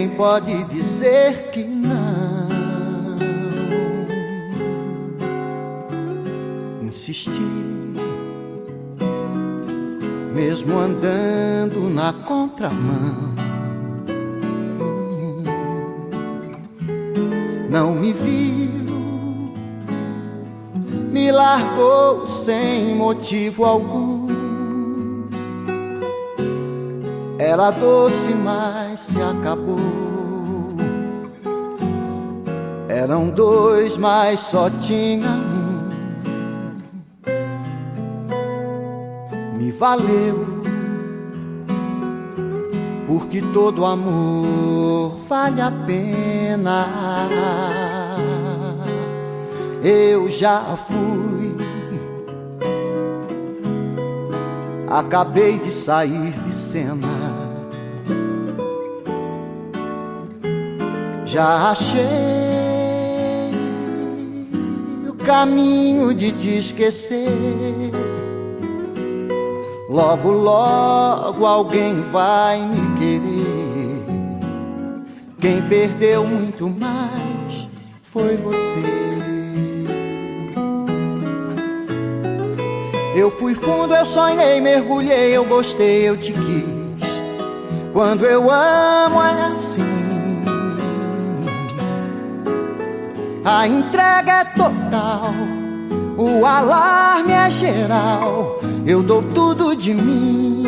Quem pode dizer que não? Insisti, mesmo andando na contramão. Não me viu, me largou sem motivo algum. Era doce, mas se acabou. Eram dois, mas só tinha um. Me valeu, porque todo amor vale a pena. Eu já fui, acabei de sair de cena. Já achei o caminho de te esquecer. Logo, logo alguém vai me querer. Quem perdeu muito mais foi você. Eu fui fundo, eu sonhei, mergulhei, eu gostei, eu te quis. Quando eu amo é assim. A entrega é total, o alarme é geral. Eu dou tudo de mim.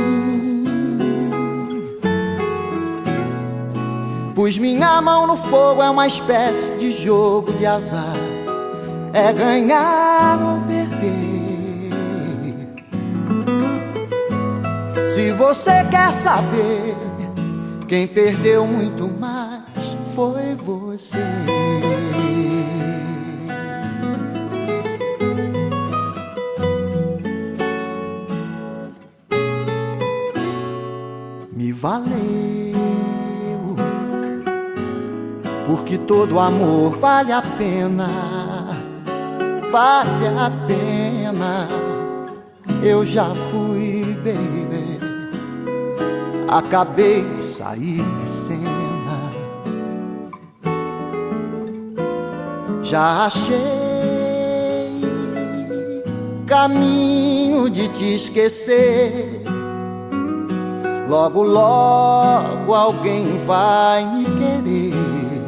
Pus minha mão no fogo, é uma espécie de jogo de azar. É ganhar ou perder. Se você quer saber, quem perdeu muito mais foi você. Me valeu, porque todo amor vale a pena. Vale a pena. Eu já fui, baby, acabei de sair de cena. Já achei caminho de te esquecer. Logo, logo alguém vai me querer.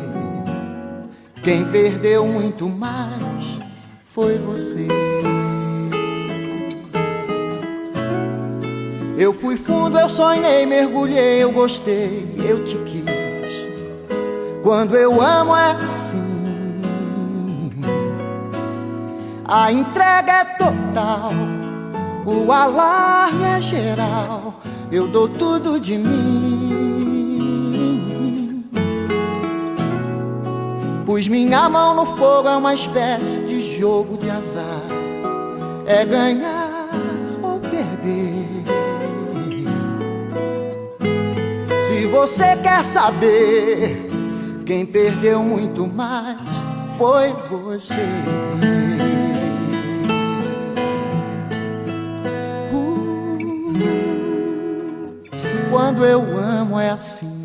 Quem perdeu muito mais foi você. Eu fui fundo, eu sonhei, mergulhei, eu gostei, eu te quis. Quando eu amo é assim. A entrega é total, o alarme é geral. Eu dou tudo de mim. Pus minha mão no fogo, é uma espécie de jogo de azar. É ganhar ou perder. Se você quer saber, quem perdeu muito mais foi você. Quando eu amo é assim.